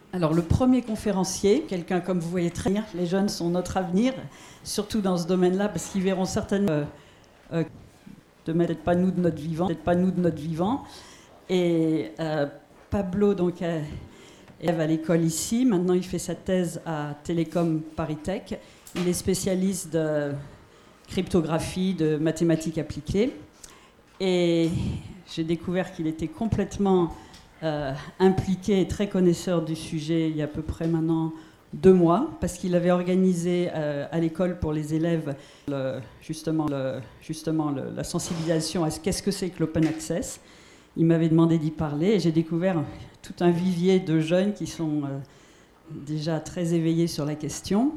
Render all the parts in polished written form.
Alors le premier conférencier, quelqu'un comme vous voyez très bien, les jeunes sont notre avenir, surtout dans ce domaine-là, parce qu'ils verront certainement peut-être pas nous de notre vivant. Et Pablo donc élève à l'école ici. Maintenant, il fait sa thèse à Télécom Paris Tech. Il est spécialiste de cryptographie, de mathématiques appliquées. Et j'ai découvert qu'il était complètement impliqué et très connaisseur du sujet il y a à peu près maintenant 2 mois, parce qu'il avait organisé à l'école pour les élèves justement la sensibilisation à qu'est-ce que c'est que l'open access. Il m'avait demandé d'y parler et j'ai découvert tout un vivier de jeunes qui sont déjà très éveillés sur la question.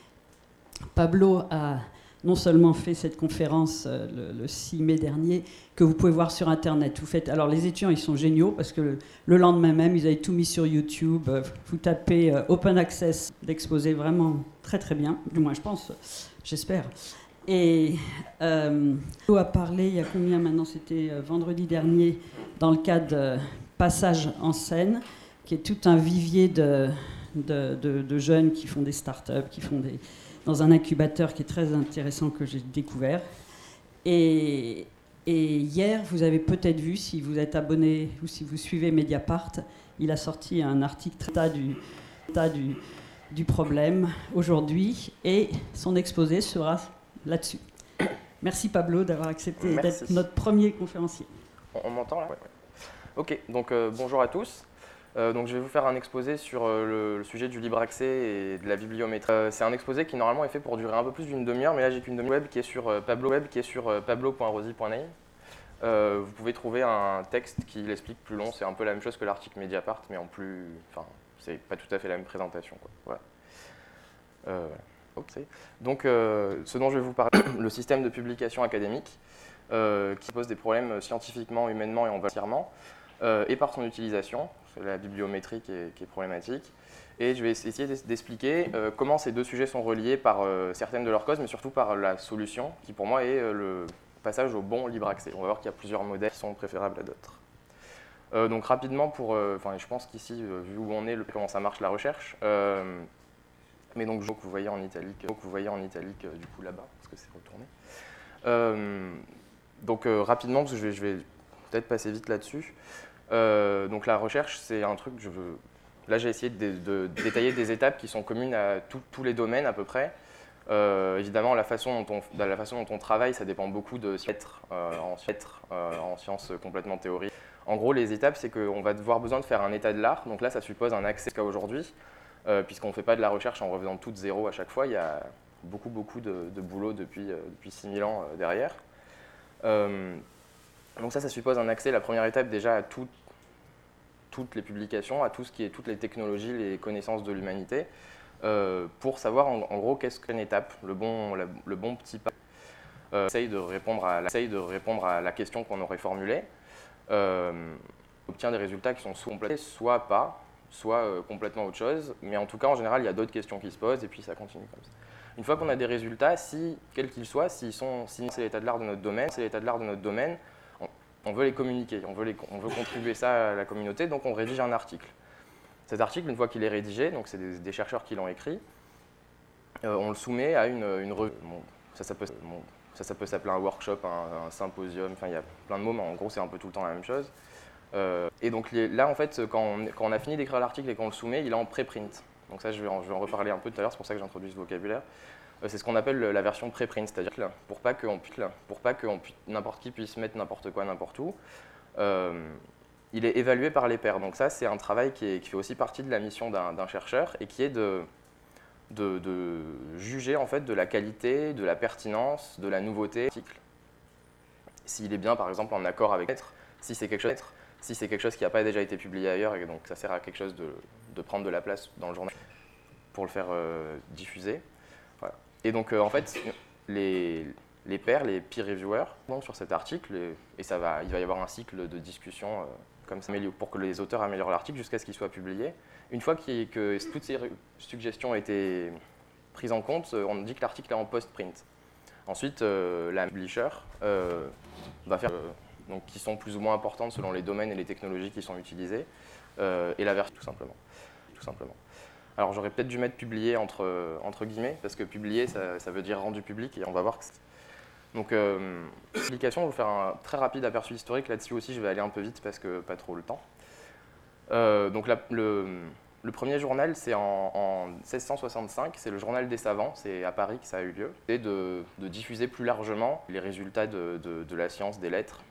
Pablo a non seulement fait cette conférence le 6 mai dernier, que vous pouvez voir sur Internet. Alors les étudiants, ils sont géniaux, parce que le lendemain même, ils avaient tout mis sur YouTube. Vous tapez Open Access, l'exposé vraiment très très bien, du moins je pense, j'espère. Et Pablo a parlé, il y a combien maintenant? C'était vendredi dernier, dans le cadre de Passage en scène, qui est tout un vivier de jeunes qui font des startups, qui font dans un incubateur qui est très intéressant que j'ai découvert. Et hier, vous avez peut-être vu, si vous êtes abonné ou si vous suivez Mediapart, il a sorti un article très du problème aujourd'hui, et son exposé sera là-dessus. Merci Pablo d'avoir accepté d'être notre premier conférencier. On m'entend là? Ouais. Ok, donc bonjour à tous. Donc je vais vous faire un exposé sur le sujet du libre accès et de la bibliométrie. C'est un exposé qui normalement est fait pour durer un peu plus d'une demi-heure, mais là j'ai qu'une demi-heure web qui est sur pablo.rosy.name. Vous pouvez trouver un texte qui l'explique plus long, c'est un peu la même chose que l'article Mediapart, mais en plus, enfin, c'est pas tout à fait la même présentation, quoi. Voilà. Okay. Donc ce dont je vais vous parler, le système de publication académique, qui pose des problèmes scientifiquement, humainement et environnementalement, et par son utilisation. C'est la bibliométrie qui est problématique. Et je vais essayer d'expliquer comment ces deux sujets sont reliés par certaines de leurs causes, mais surtout par la solution, qui pour moi est le passage au bon libre accès. On va voir qu'il y a plusieurs modèles qui sont préférables à d'autres. Donc rapidement, je pense qu'ici, vu où on est, comment ça marche la recherche, mais donc que vous voyez en italique, du coup là-bas, parce que c'est retourné. Donc rapidement, parce que je vais peut-être passer vite là-dessus. Donc la recherche, c'est un truc, là j'ai essayé de détailler des étapes qui sont communes à tous les domaines à peu près. Évidemment, la façon dont on travaille, ça dépend beaucoup de en sciences complètement théoriques. En gros, les étapes, c'est qu'on va devoir besoin de faire un état de l'art. Donc là, ça suppose un accès jusqu'à aujourd'hui, puisqu'on ne fait pas de la recherche en refaisant tout de zéro à chaque fois. Il y a beaucoup de boulot depuis 6000 ans derrière. Donc ça suppose un accès, la première étape déjà à toutes les publications, à toutes les technologies, les connaissances de l'humanité, pour savoir en gros qu'est-ce qu'une étape, le bon petit pas. Essaye de répondre à la question qu'on aurait formulée, obtient des résultats qui sont soit complets, soit pas, soit complètement autre chose, mais en tout cas en général il y a d'autres questions qui se posent et puis ça continue comme ça. Une fois qu'on a des résultats, quels qu'ils soient, si c'est l'état de l'art de notre domaine, on veut les communiquer, on veut contribuer ça à la communauté, donc on rédige un article. Cet article, une fois qu'il est rédigé, donc c'est des chercheurs qui l'ont écrit, on le soumet à une revue. Bon, ça peut s'appeler un workshop, un symposium, enfin il y a plein de mots, mais en gros c'est un peu tout le temps la même chose. Et donc là, en fait, quand on a fini d'écrire l'article et qu'on le soumet, il est en préprint. Donc ça, je vais en reparler un peu tout à l'heure, c'est pour ça que j'introduis ce vocabulaire. C'est ce qu'on appelle la version préprint, c'est-à-dire que pour pas que n'importe qui puisse mettre n'importe quoi n'importe où, il est évalué par les pairs. Donc ça, c'est un travail qui fait aussi partie de la mission d'un chercheur et qui est de juger en fait de la qualité, de la pertinence, de la nouveauté de l'article. S'il est bien, par exemple, en accord avec l'être, si c'est quelque chose qui n'a pas déjà été publié ailleurs et donc ça sert à quelque chose de prendre de la place dans le journal pour le faire diffuser. Voilà. Et donc en fait, les pairs, les peer reviewers, donc sur cet article, et il va y avoir un cycle de discussion comme ça pour que les auteurs améliorent l'article jusqu'à ce qu'il soit publié. Une fois que toutes ces suggestions ont été prises en compte, on dit que l'article est en post-print. Ensuite, la publisher va faire donc qui sont plus ou moins importantes selon les domaines et les technologies qui sont utilisées, et la version tout simplement. tout simplement. Alors j'aurais peut-être dû mettre publié entre guillemets, parce que publié, ça veut dire rendu public, et on va voir que donc, publication, je vais vous faire un très rapide aperçu historique. Là-dessus aussi, je vais aller un peu vite parce que pas trop le temps. Donc le premier journal, c'est en 1665, c'est le Journal des Savants, c'est à Paris que ça a eu lieu. C'est de diffuser plus largement les résultats de la science, des lettres,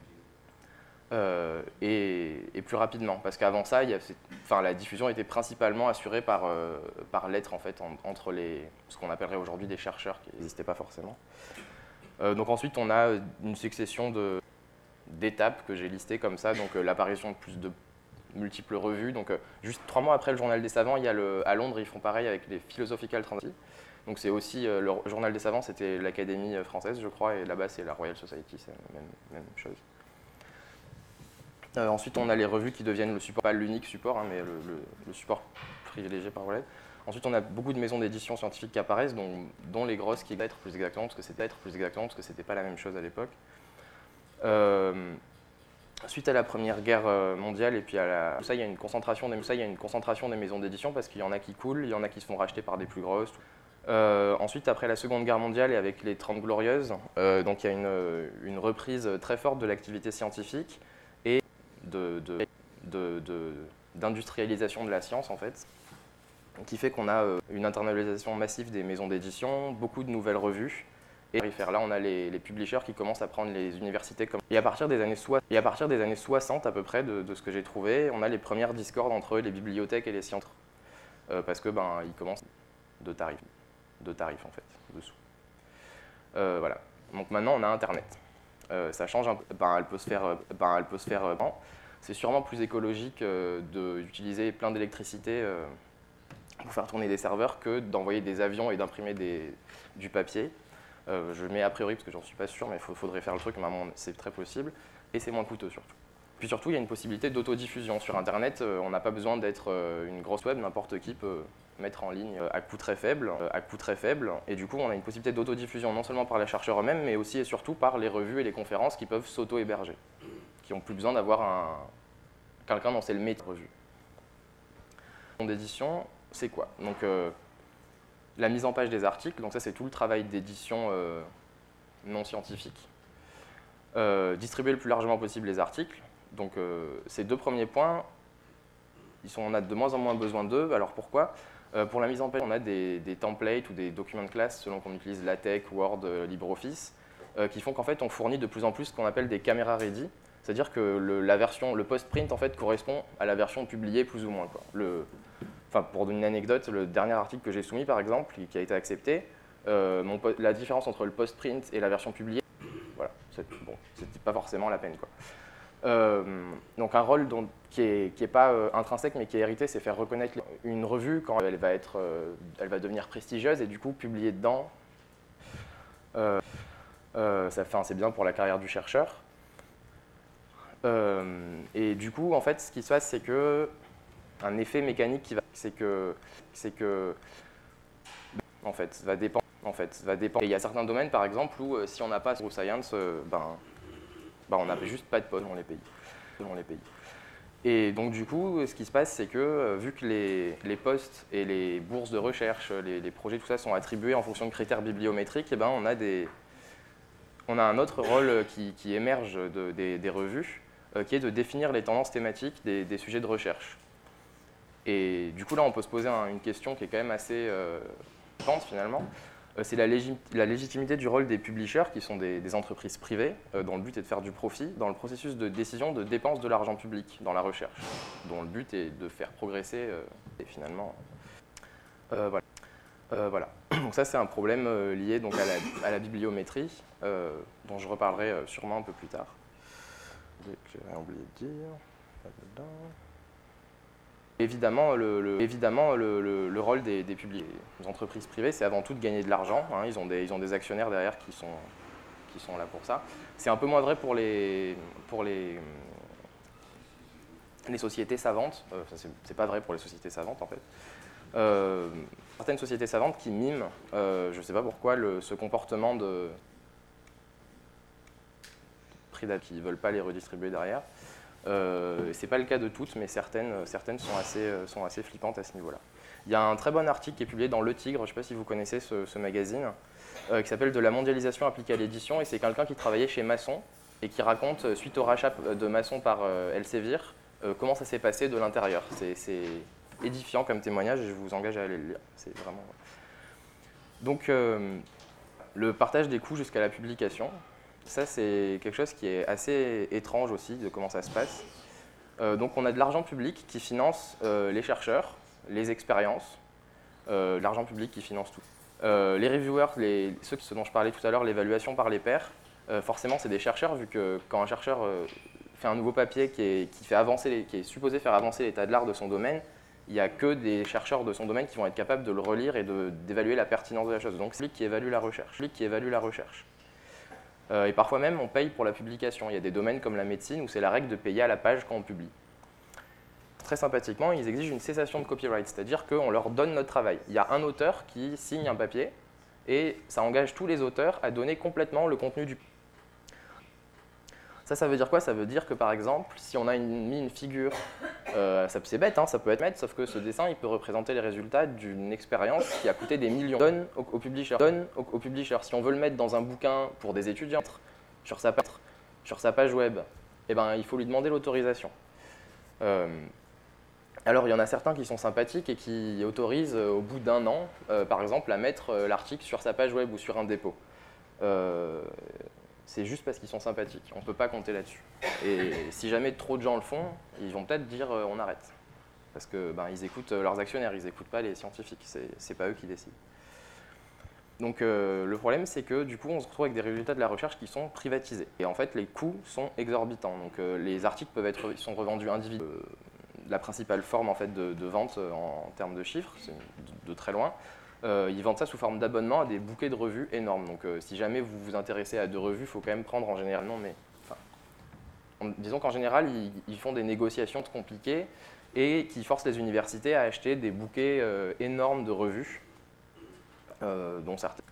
et plus rapidement. Parce qu'avant ça, la diffusion était principalement assurée par lettres, en fait, entre ce qu'on appellerait aujourd'hui des chercheurs, qui n'existaient pas forcément. Donc ensuite, on a une succession d'étapes que j'ai listées comme ça, donc l'apparition de multiples revues. Donc juste 3 mois après le Journal des Savants, il y a à Londres, ils font pareil avec les Philosophical Transactions. Donc c'est aussi, le Journal des Savants, c'était l'Académie française, je crois, et là-bas, c'est la Royal Society, c'est la même chose. Ensuite, on a les revues qui deviennent le support, pas l'unique support, hein, mais le support privilégié par relais. Ensuite, on a beaucoup de maisons d'édition scientifiques qui apparaissent, dont les grosses qui être plus exactement, parce que c'était pas la même chose à l'époque. Suite à la Première Guerre mondiale, et puis il y a une concentration des maisons d'édition, parce qu'il y en a qui coulent, il y en a qui se font racheter par des plus grosses. Ensuite, après la Seconde Guerre mondiale et avec les 30 Glorieuses, donc il y a une reprise très forte de l'activité scientifique et d'industrialisation de la science, en fait, qui fait qu'on a une internalisation massive des maisons d'édition, beaucoup de nouvelles revues. Et là, on a les publishers qui commencent à prendre les universités comme... Et à partir des années 60 à peu près, de ce que j'ai trouvé, on a les premières discordes entre les bibliothèques et les scientifiques. Parce que ils commencent de tarifs en fait, dessous. Voilà. Donc maintenant, on a Internet. Ça change un peu. Elle peut se faire. C'est sûrement plus écologique d'utiliser plein d'électricité pour faire tourner des serveurs que d'envoyer des avions et d'imprimer du papier. Je mets a priori parce que j'en suis pas sûr, mais il faudrait faire le truc, mais c'est très possible, et c'est moins coûteux surtout. Puis surtout, il y a une possibilité d'autodiffusion. Sur Internet, on n'a pas besoin d'être une grosse web, n'importe qui peut mettre en ligne à coût très faible, et du coup, on a une possibilité d'autodiffusion non seulement par les chercheurs eux-mêmes, mais aussi et surtout par les revues et les conférences qui peuvent s'auto-héberger, qui n'ont plus besoin d'avoir quelqu'un dont c'est le métier de revue. D'édition, c'est quoi? Donc, la mise en page des articles, donc ça c'est tout le travail d'édition non scientifique. Distribuer le plus largement possible les articles. Donc ces 2 premiers points, on a de moins en moins besoin d'eux. Alors pourquoi? Pour la mise en page, on a des templates ou des documents de classe selon qu'on utilise LaTeX, Word, LibreOffice, qui font qu'en fait on fournit de plus en plus ce qu'on appelle des caméras ready. C'est-à-dire que le post-print en fait correspond à la version publiée plus ou moins, quoi. Pour donner une anecdote, le dernier article que j'ai soumis, par exemple, qui a été accepté, la différence entre le post-print et la version publiée, voilà, c'était pas forcément la peine, quoi. Donc un rôle qui est pas intrinsèque, mais qui est hérité, c'est faire reconnaître une revue quand elle va devenir prestigieuse, et du coup, publier dedans, c'est bien pour la carrière du chercheur. Et du coup, en fait, ce qui se passe, c'est que un effet mécanique c'est que en fait va dépendre. Et il y a certains domaines, par exemple, où si on n'a pas science, on n'a juste pas de poste dans les pays. Et donc du coup, ce qui se passe, c'est que vu que les postes et les bourses de recherche, les projets, tout ça sont attribués en fonction de critères bibliométriques, et on a un autre rôle qui émerge des revues, qui est de définir les tendances thématiques des sujets de recherche. Et du coup, là, on peut se poser une question qui est quand même assez importante, finalement. C'est la légitimité du rôle des publishers, qui sont des entreprises privées, dont le but est de faire du profit, dans le processus de décision de dépense de l'argent public dans la recherche, dont le but est de faire progresser, et finalement... voilà. Donc ça, c'est un problème lié donc, à la bibliométrie, dont je reparlerai sûrement un peu plus tard. J'ai rien oublié de dire. Évidemment, le rôle des entreprises privées, c'est avant tout de gagner de l'argent. Hein. Ils ont des actionnaires derrière qui sont là pour ça. C'est un peu moins vrai pour les sociétés savantes. C'est pas vrai pour les sociétés savantes, en fait. Certaines sociétés savantes qui miment, je ne sais pas pourquoi, ce comportement de prix qui ne veulent pas les redistribuer derrière. C'est pas le cas de toutes, mais certaines sont assez flippantes à ce niveau-là. Il y a un très bon article qui est publié dans Le Tigre, je ne sais pas si vous connaissez ce magazine, qui s'appelle « De la mondialisation appliquée à l'édition », et c'est quelqu'un qui travaillait chez Masson et qui raconte, suite au rachat de Masson par Elsevier, comment ça s'est passé de l'intérieur. C'est édifiant comme témoignage et je vous engage à aller le lire. C'est vraiment... Donc, le partage des coûts jusqu'à la publication, ça c'est quelque chose qui est assez étrange aussi de comment ça se passe. Donc on a de l'argent public qui finance les chercheurs, les expériences, l'argent public qui finance tout. Les reviewers, ceux dont je parlais tout à l'heure, l'évaluation par les pairs, forcément c'est des chercheurs, vu que quand un chercheur fait un nouveau papier qui est supposé faire avancer l'état de l'art de son domaine, il n'y a que des chercheurs de son domaine qui vont être capables de le relire et d'évaluer la pertinence de la chose. Donc c'est lui qui évalue la recherche. Et parfois même, on paye pour la publication. Il y a des domaines comme la médecine où c'est la règle de payer à la page quand on publie. Très sympathiquement, ils exigent une cessation de copyright, c'est-à-dire qu'on leur donne notre travail. Il y a un auteur qui signe un papier et ça engage tous les auteurs à donner complètement le contenu du... Ça veut dire quoi? Ça veut dire que par exemple, si on a mis une figure, c'est bête, hein, ça peut être bête, sauf que ce dessin il peut représenter les résultats d'une expérience qui a coûté des millions. Donne au publisher. Si on veut le mettre dans un bouquin pour des étudiants, sur sa page web, eh ben, il faut lui demander l'autorisation. Alors il y en a certains qui sont sympathiques et qui autorisent au bout d'un an, par exemple, à mettre l'article sur sa page web ou sur un dépôt. C'est juste parce qu'ils sont sympathiques, on ne peut pas compter là-dessus. Et si jamais trop de gens le font, ils vont peut-être dire on arrête. Parce que ils écoutent leurs actionnaires, ils n'écoutent pas les scientifiques, c'est pas eux qui décident. Donc le problème c'est que du coup on se retrouve avec des résultats de la recherche qui sont privatisés. Et en fait les coûts sont exorbitants. Donc les articles sont revendus individuellement. La principale forme en fait, de vente en termes de chiffres, c'est de très loin. Ils vendent ça sous forme d'abonnement à des bouquets de revues énormes. Donc si jamais vous vous intéressez à 2 revues, il faut quand même prendre en général. Non, mais disons qu'en général, ils font des négociations compliquées et qui forcent les universités à acheter des bouquets énormes de revues, dont certaines.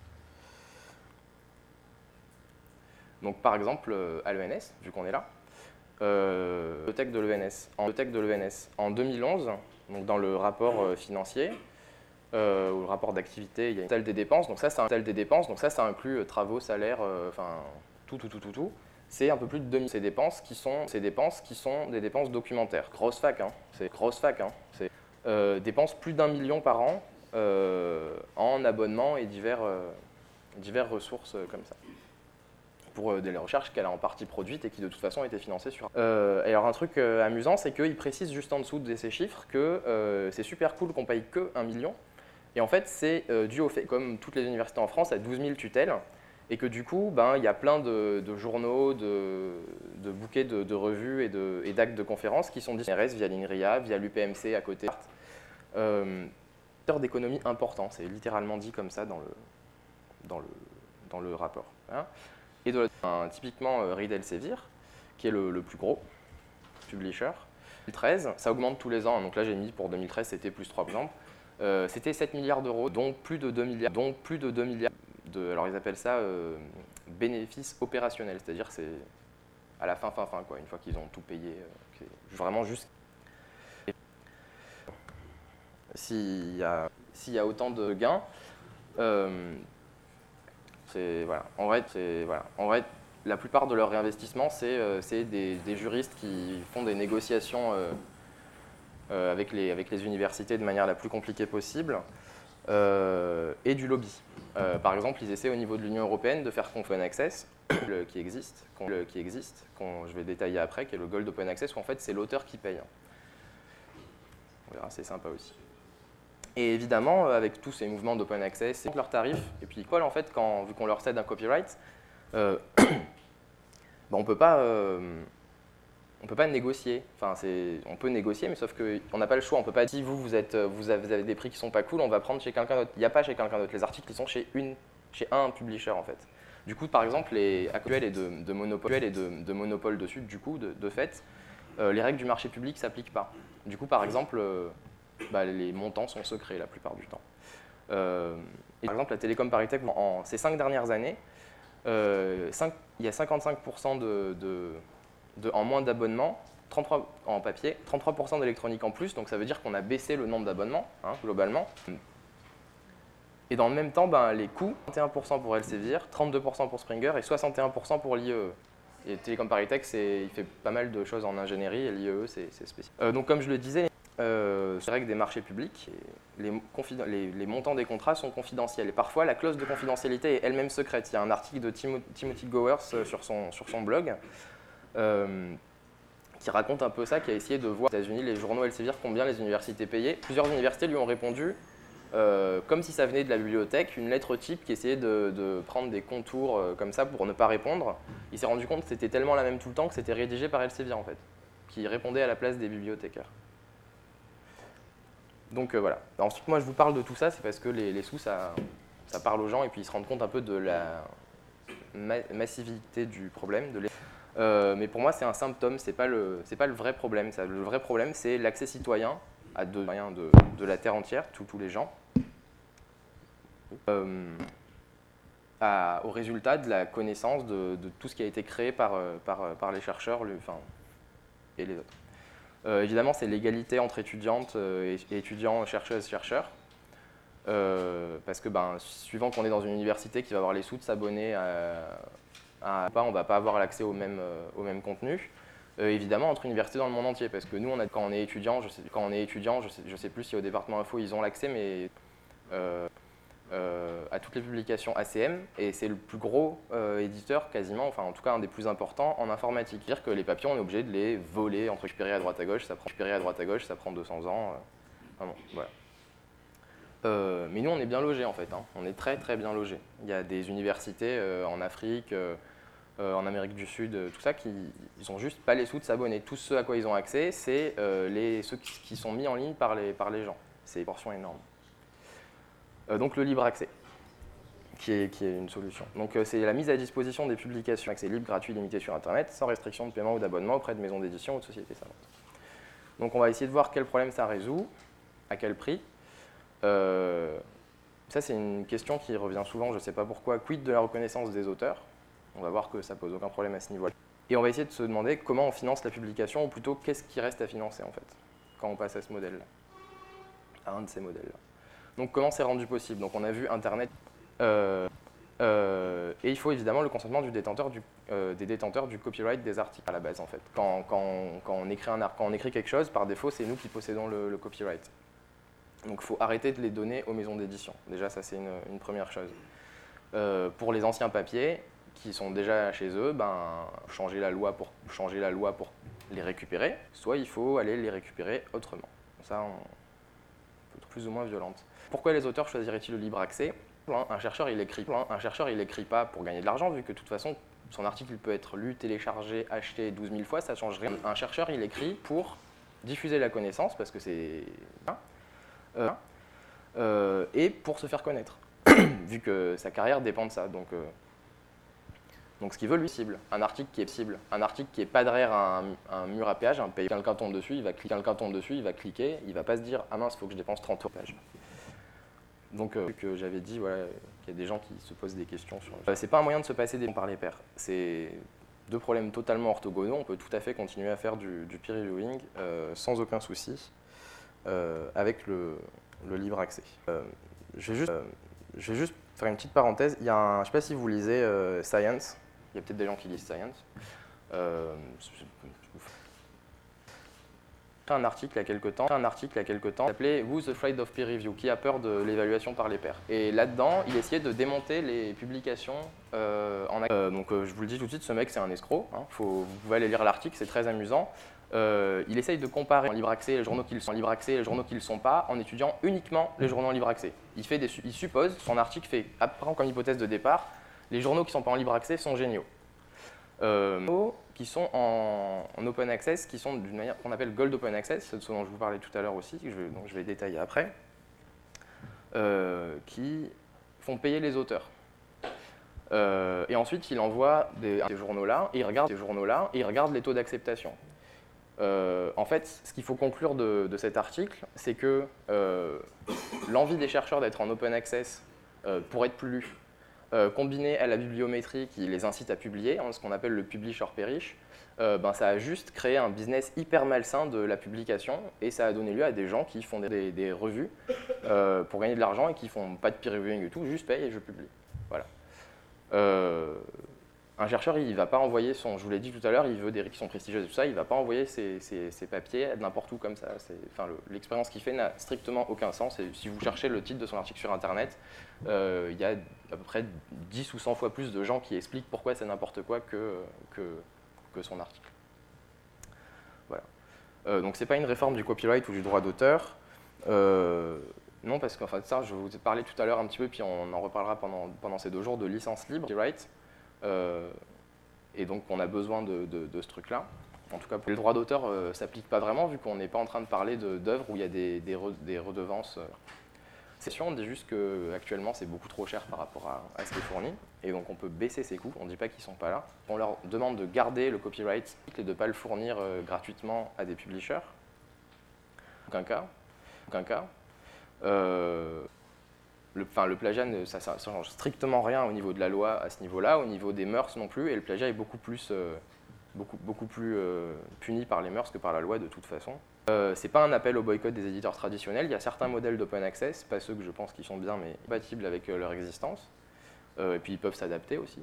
Donc par exemple, à l'ENS, vu qu'on est là, bibliothèque de l'ENS. En 2011, donc dans le rapport financier, ou le rapport d'activité, il y a une telle des dépenses. Donc ça, ça inclut travaux, salaires, tout. C'est un peu plus de 2000. Ces dépenses qui sont des dépenses documentaires. Grosse fac, hein. C'est dépenses plus d'1 million par an en abonnements et divers ressources comme ça. Pour des recherches qu'elle a en partie produites et qui de toute façon étaient financées sur... alors un truc amusant, c'est qu'ils précisent juste en dessous de ces chiffres que c'est super cool qu'on paye que 1 million. Et en fait, c'est dû au fait, comme toutes les universités en France, à 12 000 tutelles, et que du coup, il y a plein de journaux, de bouquets de revues et d'actes de conférences qui sont distribués via l'INRIA, via l'UPMC à côté. D'économie important, c'est littéralement dit comme ça dans le rapport. Hein. Et typiquement Reed Elsevier, qui est le plus gros publisher. 2013, ça augmente tous les ans, donc là j'ai mis pour 2013 c'était plus 3 exemples. C'était 7 milliards d'euros, dont plus de 2 milliards, alors ils appellent ça bénéfices opérationnels, c'est-à-dire c'est à la fin quoi, une fois qu'ils ont tout payé, vraiment juste. S'il y a autant de gains, En vrai, la plupart de leur réinvestissement, c'est des juristes qui font des négociations avec les universités de manière la plus compliquée possible, et du lobby. Par exemple, ils essaient au niveau de l'Union européenne de faire Open Access, qui existe, je vais détailler après, qui est le Gold Open Access, où en fait c'est l'auteur qui paye. On verra, c'est sympa aussi. Et évidemment, avec tous ces mouvements d'open access, c'est leurs tarifs. Et puis, en fait, vu qu'on leur cède un copyright, on peut pas négocier. Enfin, on peut négocier, mais sauf qu'on n'a pas le choix. On peut pas dire, si vous avez des prix qui sont pas cool, on va prendre chez quelqu'un d'autre. Il n'y a pas chez quelqu'un d'autre. Les articles, ils sont chez un publisher, en fait. Du coup, par exemple, les actuels et de monopole dessus, du coup, de fait, les règles du marché public ne s'appliquent pas. Du coup, par exemple, les montants sont secrets la plupart du temps. Par exemple, la Télécom Paris Tech, ces 5 dernières années, il y a 55% en moins d'abonnements 33 en papier, 33% d'électronique en plus, donc ça veut dire qu'on a baissé le nombre d'abonnements, hein, globalement. Et dans le même temps, les coûts, 21% pour Elsevier, 32% pour Springer et 61% pour l'IEE. Et Telecom Paris Tech, il fait pas mal de choses en ingénierie et l'IEE, c'est spécifique. Donc comme je le disais, c'est vrai que des marchés publics, les montants des contrats sont confidentiels. Et parfois, la clause de confidentialité est elle-même secrète. Il y a un article de Timothy Gowers sur son blog qui raconte un peu ça, qui a essayé de voir aux États-Unis les journaux Elsevier combien les universités payaient. Plusieurs universités lui ont répondu, comme si ça venait de la bibliothèque, une lettre type qui essayait de prendre des contours comme ça pour ne pas répondre. Il s'est rendu compte que c'était tellement la même tout le temps que c'était rédigé par Elsevier en fait, qui répondait à la place des bibliothécaires. Donc voilà. Ensuite, moi je vous parle de tout ça, c'est parce que les sous, ça parle aux gens et puis ils se rendent compte un peu de la massivité du problème. Mais pour moi, c'est un symptôme, c'est pas le vrai problème. Le vrai problème, c'est l'accès citoyen à de la Terre entière, tous les gens, au résultat de la connaissance de tout ce qui a été créé par les chercheurs et les autres. Évidemment, c'est l'égalité entre étudiantes et étudiants, chercheuses, chercheurs. Parce que suivant qu'on est dans une université qui va avoir les sous de s'abonner on ne va pas avoir l'accès au même contenu. Évidemment, entre universités dans le monde entier, parce que nous, quand on est étudiant, je sais plus si au département info ils ont l'accès, mais à toutes les publications ACM, et c'est le plus gros éditeur quasiment, enfin en tout cas un des plus importants en informatique. C'est-à-dire que les papiers, on est obligé de les voler, récupérer à droite à gauche, ça prend 200 ans. Vraiment, voilà. Mais nous, on est bien logés en fait, hein. On est très très bien logés. Il y a des universités en Afrique, en Amérique du Sud, tout ça, ils n'ont juste pas les sous de s'abonner. Tout ce à quoi ils ont accès, c'est ceux qui sont mis en ligne par les gens. C'est une portion énorme. Donc le libre accès, qui est une solution. Donc c'est la mise à disposition des publications, accès libre, gratuit, limité sur Internet, sans restriction de paiement ou d'abonnement auprès de maisons d'édition ou de sociétés savantes. Donc on va essayer de voir quel problème ça résout, à quel prix. Ça, c'est une question qui revient souvent, je ne sais pas pourquoi. Quid de la reconnaissance des auteurs? On va voir que ça pose aucun problème à ce niveau-là. Et on va essayer de se demander comment on finance la publication, ou plutôt qu'est-ce qui reste à financer en fait, quand on passe à ce modèle-là, à un de ces modèles-là. Donc comment c'est rendu possible? Donc on a vu Internet, et il faut évidemment le consentement des détenteurs du copyright des articles à la base en fait. Quand on écrit quelque chose, par défaut, c'est nous qui possédons le copyright. Donc il faut arrêter de les donner aux maisons d'édition. Déjà, ça c'est une première chose. Pour les anciens papiers qui sont déjà chez eux, changer la loi pour les récupérer, soit il faut aller les récupérer autrement. Ça, peut être plus ou moins violente. Pourquoi les auteurs choisiraient-ils le libre accès? Un chercheur, il écrit pas pour gagner de l'argent, vu que de toute façon, son article peut être lu, téléchargé, acheté 12 000 fois, ça ne change rien. Un chercheur, il écrit pour diffuser la connaissance, parce que c'est... et pour se faire connaître, vu que sa carrière dépend de ça. Donc ce qu'il veut, lui, cible. Un article qui est pas derrière un mur à péage, quelqu'un tombe dessus, il va cliquer, il va pas se dire « Ah mince, il faut que je dépense 30 euros page ». Donc que j'avais dit, voilà, qu'il y a des gens qui se posent des questions sur... c'est pas un moyen de se passer des par les pairs. C'est deux problèmes totalement orthogonaux. On peut tout à fait continuer à faire du peer reviewing sans aucun souci avec le libre accès. Je vais juste faire une petite parenthèse. Je ne sais pas si vous lisez Science. Il y a peut-être des gens qui lisent Science. Un article il y a quelque temps s'appelait Who's Afraid of Peer Review, qui a peur de l'évaluation par les pairs. Et là-dedans, il essayait de démonter les publications donc je vous le dis tout de suite, ce mec c'est un escroc. Hein. Vous pouvez aller lire l'article, c'est très amusant. Il essaye de comparer en libre accès les journaux qui le sont, qui le sont pas, en étudiant uniquement les journaux en libre accès. Il suppose, son article prend comme hypothèse de départ, les journaux qui ne sont pas en libre accès sont géniaux. Qui sont en open access, qui sont d'une manière qu'on appelle Gold Open Access, ce dont je vous parlais tout à l'heure aussi, donc je vais détailler après, qui font payer les auteurs. Et ensuite, il envoie ces journaux-là, et il regarde les taux d'acceptation. En fait, ce qu'il faut conclure de cet article, c'est que l'envie des chercheurs d'être en open access pour être plus lu combiné à la bibliométrie qui les incite à publier, ce qu'on appelle le publish or perish, ça a juste créé un business hyper malsain de la publication et ça a donné lieu à des gens qui font des revues pour gagner de l'argent et qui font pas de peer reviewing du tout, juste paye et je publie. Voilà. Un chercheur, il ne va pas envoyer je vous l'ai dit tout à l'heure, il veut des revues qui sont prestigieuses et tout ça, il ne va pas envoyer ses papiers n'importe où comme ça. L'expérience qu'il fait n'a strictement aucun sens. Et si vous cherchez le titre de son article sur Internet, il y a à peu près 10 ou 100 fois plus de gens qui expliquent pourquoi c'est n'importe quoi que son article. Voilà. Donc ce n'est pas une réforme du copyright ou du droit d'auteur. Non, parce qu'en fait, ça, je vous ai parlé tout à l'heure un petit peu, puis on en reparlera pendant ces 2 jours de licence libre, copyright. Et donc on a besoin de ce truc-là. En tout cas, le droit d'auteur ne s'applique pas vraiment, vu qu'on n'est pas en train de parler d'œuvres où il y a des redevances. C'est sûr, on dit juste qu'actuellement c'est beaucoup trop cher par rapport à ce qui est fourni, et donc on peut baisser ses coûts, on ne dit pas qu'ils ne sont pas là. On leur demande de garder le copyright et de ne pas le fournir gratuitement à des publishers. Aucun cas. Le plagiat, ça ne change strictement rien au niveau de la loi à ce niveau-là, au niveau des mœurs non plus, et le plagiat est beaucoup plus puni par les mœurs que par la loi de toute façon. C'est pas un appel au boycott des éditeurs traditionnels, il y a certains modèles d'open access, pas ceux que je pense qui sont bien, mais compatibles avec leur existence, et puis ils peuvent s'adapter aussi.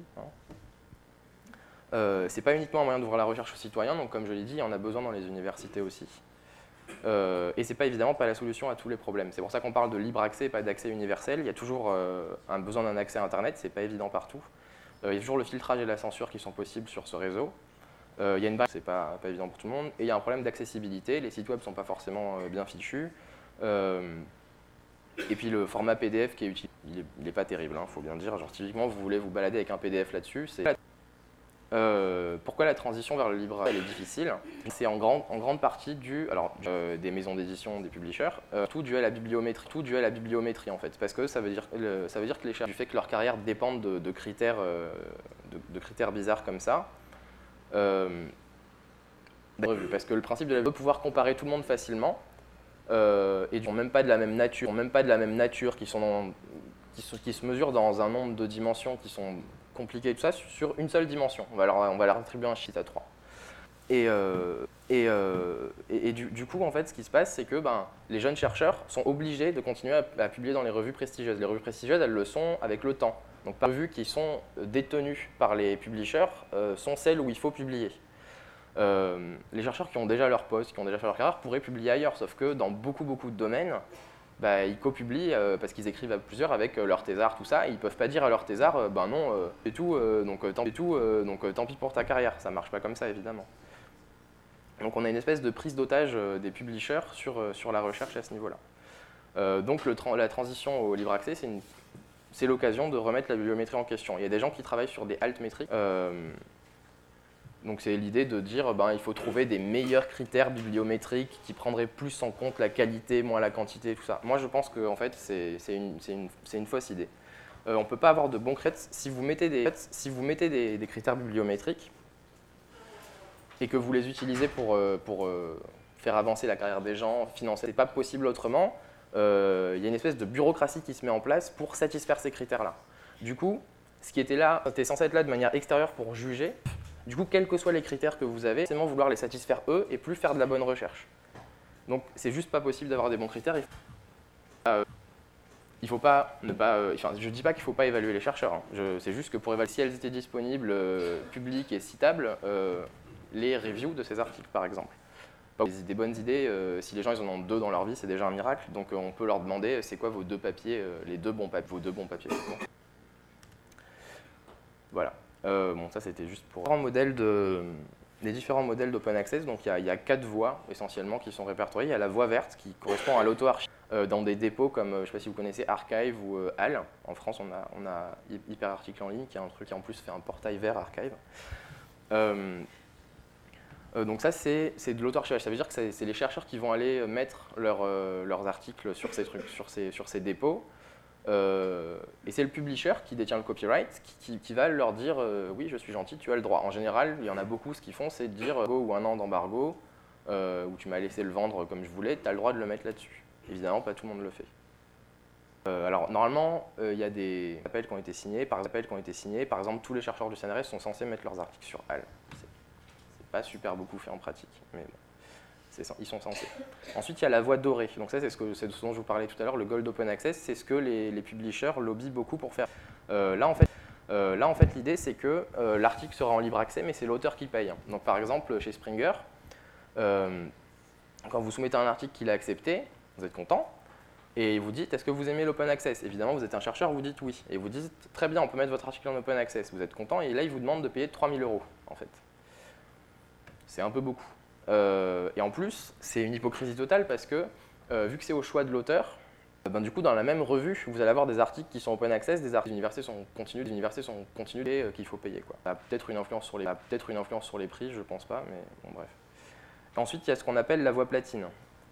C'est pas uniquement un moyen d'ouvrir la recherche aux citoyens, donc comme je l'ai dit, il y en a besoin dans les universités aussi. Et c'est pas évidemment pas la solution à tous les problèmes. C'est pour ça qu'on parle de libre accès et pas d'accès universel. Il y a toujours un besoin d'un accès à Internet, c'est pas évident partout. Il y a toujours le filtrage et la censure qui sont possibles sur ce réseau. Il y a une barrière, c'est pas évident pour tout le monde. Et il y a un problème d'accessibilité, les sites web sont pas forcément bien fichus. Et puis le format PDF qui est utilisé, il n'est pas terrible, faut bien le dire. Genre typiquement, vous voulez vous balader avec un PDF là-dessus, pourquoi la transition vers le libre elle est difficile? C'est en grande partie dû des maisons d'édition, des publishers, tout dû à la bibliométrie en fait, parce que ça veut dire que les chercheurs, du fait que leur carrière dépendent de critères bizarres comme ça, parce que le principe de la pouvoir comparer tout le monde facilement et ils n'ont même pas de la même nature, qui se mesurent dans un nombre de dimensions qui sont compliqué tout ça sur une seule dimension. On va leur attribuer un sheet à 3. Et du coup, en fait, ce qui se passe, c'est que les jeunes chercheurs sont obligés de continuer à publier dans les revues prestigieuses. Les revues prestigieuses, elles le sont avec le temps. Donc, les revues qui sont détenues par les publishers sont celles où il faut publier. Les chercheurs qui ont déjà leur poste, qui ont déjà fait leur carrière, pourraient publier ailleurs, sauf que dans beaucoup de domaines, ils copublient parce qu'ils écrivent à plusieurs avec leur thésard, tout ça, et ils ne peuvent pas dire à leur thésard non, c'est tout, donc tant pis pour ta carrière, ça ne marche pas comme ça évidemment. Donc on a une espèce de prise d'otage des publishers sur la recherche à ce niveau-là. Donc la transition au libre accès, c'est l'occasion de remettre la bibliométrie en question. Il y a des gens qui travaillent sur des altmétriques. Donc c'est l'idée de dire il faut trouver des meilleurs critères bibliométriques qui prendraient plus en compte la qualité, moins la quantité, tout ça. Moi je pense que en fait, c'est une fausse idée. On ne peut pas avoir de bons critères. Si vous mettez des critères bibliométriques et que vous les utilisez pour faire avancer la carrière des gens, financer, c'est pas possible autrement, il y a une espèce de bureaucratie qui se met en place pour satisfaire ces critères-là. Du coup, ce qui était censé être là de manière extérieure pour juger, du coup, quels que soient les critères que vous avez, c'est forcément vouloir les satisfaire eux et plus faire de la bonne recherche. Donc, c'est juste pas possible d'avoir des bons critères. Il faut pas ne pas. Je dis pas qu'il faut pas évaluer les chercheurs. C'est juste que pour évaluer si elles étaient disponibles, publiques et citables, les reviews de ces articles, par exemple. Des bonnes idées. Si les gens ils en ont 2 dans leur vie, c'est déjà un miracle. Donc, on peut leur demander c'est quoi vos 2 papiers, vos 2 bons papiers. Voilà. Ça c'était juste pour les différents modèles d'open access. Donc il y a 4 voies essentiellement qui sont répertoriées. Il y a la voie verte qui correspond à l'auto-archive dans des dépôts comme, je ne sais pas si vous connaissez Archive ou HAL. En France, on a Hyperarticle en ligne qui est un truc qui en plus fait un portail vert Archive. Donc ça c'est de l'auto-archivage. Ça veut dire que c'est les chercheurs qui vont aller mettre leurs articles sur ces dépôts. Et c'est le publisher qui détient le copyright qui va leur dire oui, je suis gentil, tu as le droit. En général, il y en a beaucoup, ce qu'ils font, c'est de dire ou 1 an d'embargo, où tu m'as laissé le vendre comme je voulais, tu as le droit de le mettre là-dessus. Évidemment, pas tout le monde le fait. Alors normalement, il y a des appels qui ont été signés. Par exemple, tous les chercheurs du CNRS sont censés mettre leurs articles sur HAL. C'est pas super beaucoup fait en pratique, mais bon, ils sont censés. Ensuite, il y a la voie dorée. Donc ça, c'est ce dont je vous parlais tout à l'heure, le Gold Open Access. C'est ce que les publishers lobbyent beaucoup pour faire. Là, en fait, l'idée, c'est que l'article sera en libre accès, mais c'est l'auteur qui paye. Donc par exemple, chez Springer, quand vous soumettez un article qu'il a accepté, vous êtes content. Et vous dites, est-ce que vous aimez l'open access? Évidemment, vous êtes un chercheur, vous dites oui. Et vous dites, très bien, on peut mettre votre article en open access. Vous êtes content, et là, il vous demande de payer 3 000 € en fait. C'est un peu beaucoup. Et en plus, c'est une hypocrisie totale parce que, vu que c'est au choix de l'auteur, du coup, dans la même revue, vous allez avoir des articles qui sont open access, des articles d'université sont continus et qu'il faut payer, quoi. Ça a peut-être une influence sur les prix, je pense pas, mais bon, bref. Et ensuite, il y a ce qu'on appelle la voie platine.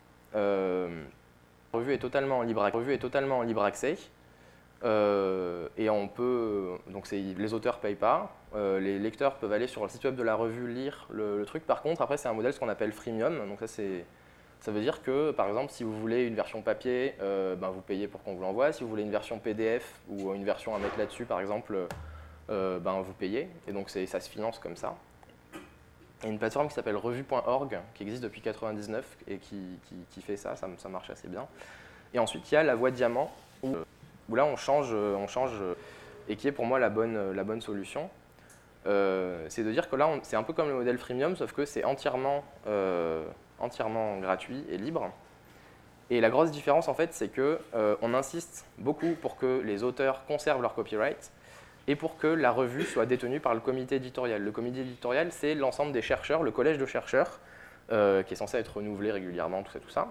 La revue est totalement en libre accès et on peut, donc les auteurs ne payent pas, les lecteurs peuvent aller sur le site web de la revue lire le truc. Par contre, après c'est un modèle ce qu'on appelle freemium, donc ça veut dire que par exemple si vous voulez une version papier, vous payez pour qu'on vous l'envoie, si vous voulez une version PDF ou une version à mettre là-dessus par exemple, vous payez et donc ça se finance comme ça. Il y a une plateforme qui s'appelle revue.org qui existe depuis 1999 et qui fait ça marche assez bien. Et ensuite, il y a la voie diamant où là on change et qui est pour moi la bonne solution. C'est de dire que là, c'est un peu comme le modèle freemium, sauf que c'est entièrement gratuit et libre. Et la grosse différence, en fait, c'est qu'on insiste beaucoup pour que les auteurs conservent leur copyright et pour que la revue soit détenue par le comité éditorial. Le comité éditorial, c'est l'ensemble des chercheurs, le collège de chercheurs, qui est censé être renouvelé régulièrement, tout ça,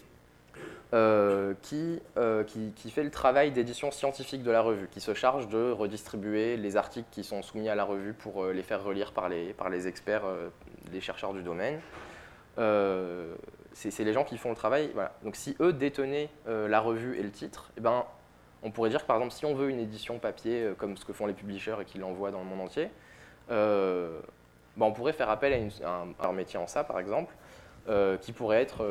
qui fait le travail d'édition scientifique de la revue, qui se charge de redistribuer les articles qui sont soumis à la revue pour les faire relire par les experts, les chercheurs du domaine. C'est les gens qui font le travail. Voilà. Donc si eux détenaient la revue et le titre, on pourrait dire que par exemple si on veut une édition papier comme ce que font les publishers et qu'ils l'envoient dans le monde entier, on pourrait faire appel à un métier en ça par exemple, qui pourrait être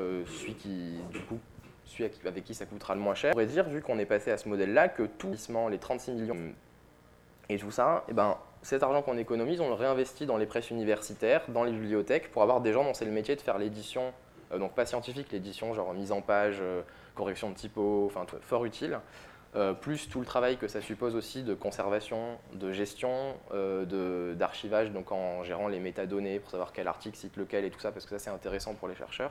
celui avec qui ça coûtera le moins cher. On pourrait dire, vu qu'on est passé à ce modèle-là, que tout les 36 millions et tout ça, cet argent qu'on économise, on le réinvestit dans les presses universitaires, dans les bibliothèques, pour avoir des gens dont c'est le métier de faire l'édition, donc pas scientifique, l'édition genre mise en page, correction de typo, enfin fort utile. Plus tout le travail que ça suppose aussi de conservation, de gestion, d'archivage, donc en gérant les métadonnées pour savoir quel article cite lequel et tout ça, parce que ça c'est intéressant pour les chercheurs.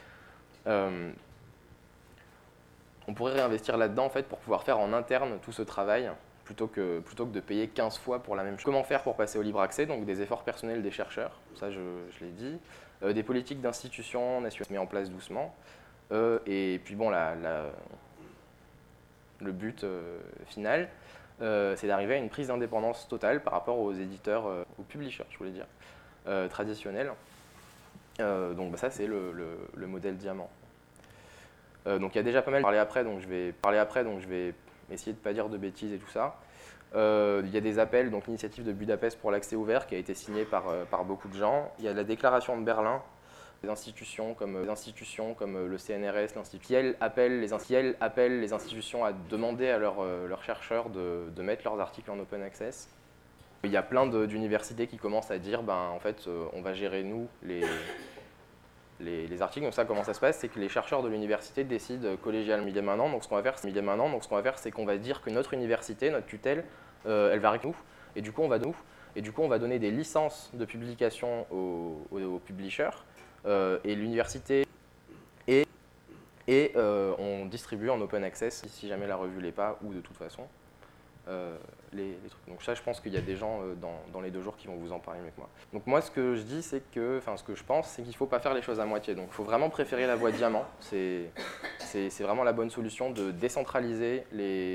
On pourrait réinvestir là-dedans en fait, pour pouvoir faire en interne tout ce travail, plutôt que de payer 15 fois pour la même chose. Comment faire pour passer au libre accès? Donc des efforts personnels des chercheurs, ça je l'ai dit, des politiques d'institutions nationales mis en place doucement, et puis bon, le but final, c'est d'arriver à une prise d'indépendance totale par rapport aux éditeurs, aux publishers, je voulais dire, traditionnels. Donc ça, c'est le modèle diamant. Donc il y a déjà pas mal de parler après, donc je vais essayer de ne pas dire de bêtises et tout ça. Il y a des appels, donc l'initiative de Budapest pour l'accès ouvert qui a été signée par beaucoup de gens. Il y a la déclaration de Berlin. Des institutions comme le CNRS, l'Institut, qui elles appellent les institutions à demander à leurs chercheurs de mettre leurs articles en open access. Il y a plein d'universités qui commencent à dire en fait, on va gérer nous les articles. Donc ça, comment ça se passe? C'est que les chercheurs de l'université décident collégialement maintenant. Donc ce qu'on va faire, c'est qu'on va dire que notre université, notre tutelle, elle va avec nous. Et du coup, on va donner des licences de publication aux publishers. Et l'université on distribue en open access si jamais la revue l'est pas, ou de toute façon les trucs. Donc ça, je pense qu'il y a des gens dans les 2 jours qui vont vous en parler mieux que moi. Donc moi, ce que je dis, ce que je pense, c'est qu'il ne faut pas faire les choses à moitié. Donc il faut vraiment préférer la voie diamant. C'est vraiment la bonne solution de décentraliser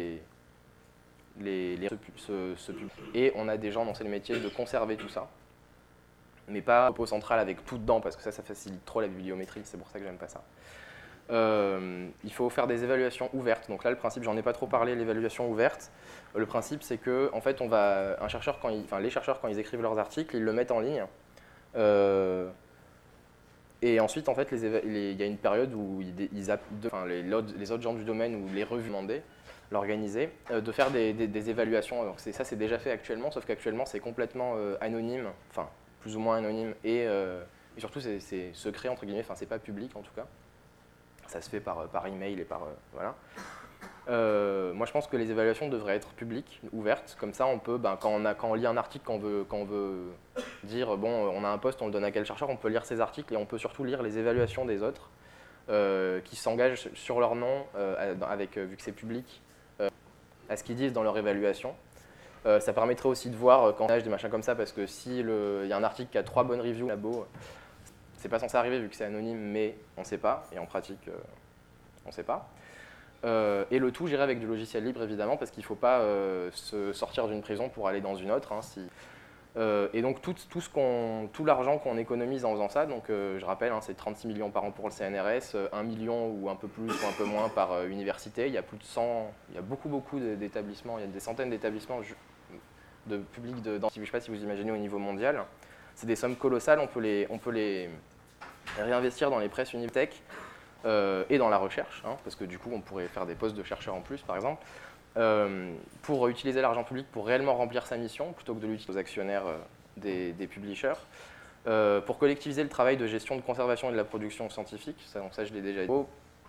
et on a des gens dont c'est le métier de conserver tout ça. Mais pas au central avec tout dedans, parce que ça facilite trop la bibliométrie, c'est pour ça que j'aime pas ça. Il faut faire des évaluations ouvertes. Donc là, le principe, j'en ai pas trop parlé, l'évaluation ouverte. Le principe, c'est que, en fait, les chercheurs, quand ils écrivent leurs articles, ils le mettent en ligne. Et ensuite, en fait, il y a une période où les autres gens du domaine ou les revues demandaient, l'organiser, de faire des évaluations. Donc ça, c'est déjà fait actuellement, sauf qu'actuellement, c'est complètement anonyme, enfin, plus ou moins anonyme, et surtout, c'est secret, entre guillemets, enfin, c'est pas public, en tout cas. Ça se fait par email et par... voilà. Moi, je pense que les évaluations devraient être publiques, ouvertes. Comme ça, on peut, quand on lit un article, quand on veut dire, bon, on a un poste, on le donne à quel chercheur, on peut lire ces articles et on peut surtout lire les évaluations des autres qui s'engagent sur leur nom, vu que c'est public, à ce qu'ils disent dans leur évaluation. Ça permettrait aussi de voir quand on a des machins comme ça, parce que s'il y a un article qui a 3 bonnes reviews, labo, c'est pas censé arriver vu que c'est anonyme, mais on ne sait pas, et en pratique, on ne sait pas. Et le tout, j'irai avec du logiciel libre évidemment, parce qu'il ne faut pas se sortir d'une prison pour aller dans une autre. Hein, et donc tout l'argent qu'on économise en faisant ça, donc je rappelle, hein, c'est 36 millions par an pour le CNRS, 1 million ou un peu plus ou un peu moins par université. Il y a plus de 100, il y a beaucoup d'établissements, il y a des centaines d'établissements de publics, je ne sais pas si vous imaginez au niveau mondial. C'est des sommes colossales, on peut les réinvestir dans les presses universitaires et dans la recherche, hein, parce que du coup on pourrait faire des postes de chercheurs en plus par exemple, pour utiliser l'argent public pour réellement remplir sa mission plutôt que de l'utiliser aux actionnaires des publishers, pour collectiviser le travail de gestion, de conservation et de la production scientifique, ça je l'ai déjà dit,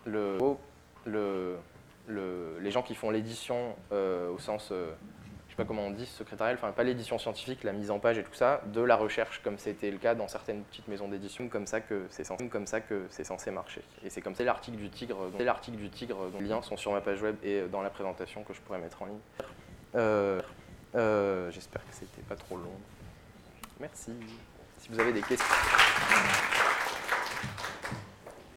les gens qui font l'édition au sens... je sais pas comment on dit, secrétarial, enfin pas l'édition scientifique, la mise en page et tout ça, de la recherche, comme c'était le cas dans certaines petites maisons d'édition, comme ça que c'est censé marcher. Et c'est comme ça l'article du Tigre, dont les liens sont sur ma page web et dans la présentation que je pourrais mettre en ligne. J'espère que c'était pas trop long. Merci. Si vous avez des questions.